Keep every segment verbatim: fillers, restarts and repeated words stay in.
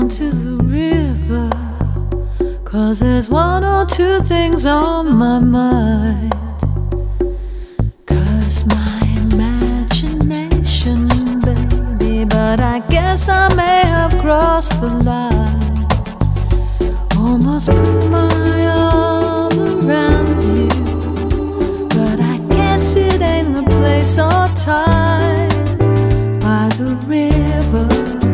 down to the river, 'cause there's one or two things on my mind. Curse my imagination, baby, but I guess I may have crossed the line. Almost put my arm around you, but I guess it ain't the place or time. By the river,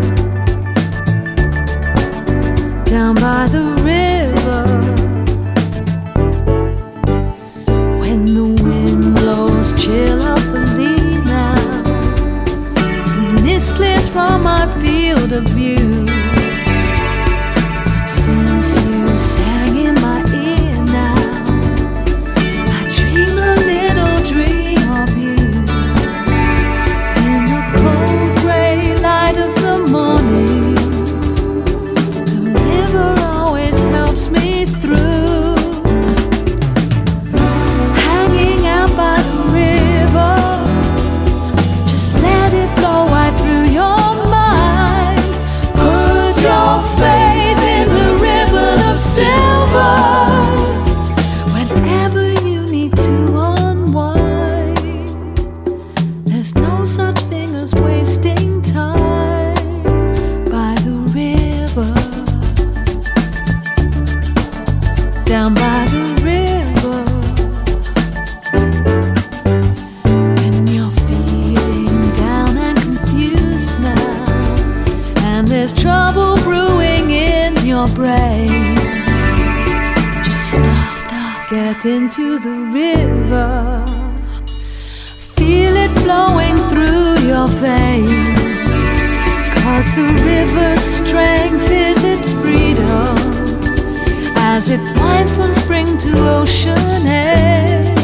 down by the river, when the wind blows chill up the lee now, the mist clears from my field of view. But since you sang in my ear now, I dream a little dream of you. In the cold grey light of the morning, the river always helps me through. Hanging out by the river, just let it flow right through your mind. Put your faith in the river of silver. Whenever you need to unwind, there's no such thing as wasting time. By the river, down by the river, when you're feeling down and confused now, and there's trouble brewing in your brain, just stop, stop, get into the river, feel it flowing through your veins, 'cause the river's strength is its freedom, as it winds from spring to ocean end.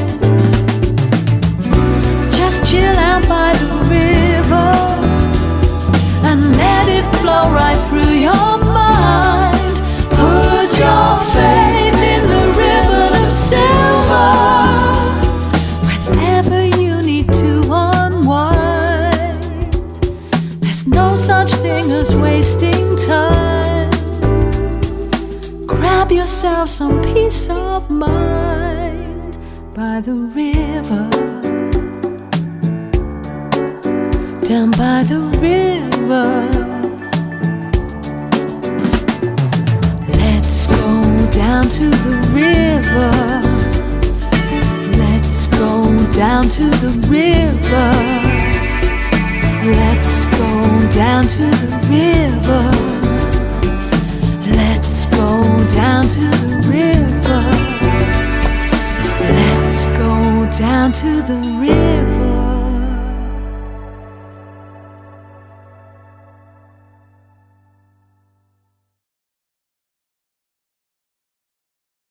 Just chill out by the river and let it flow right through your mind. Put your faith in the river of silver. Whenever you need to unwind, there's no such thing as wasting time. Grab yourself some peace of mind by the river, down by the river. Let's go down to the river. Let's go down to the river. Let's go down to the river. Let's go down to the river. Let's go down to the river.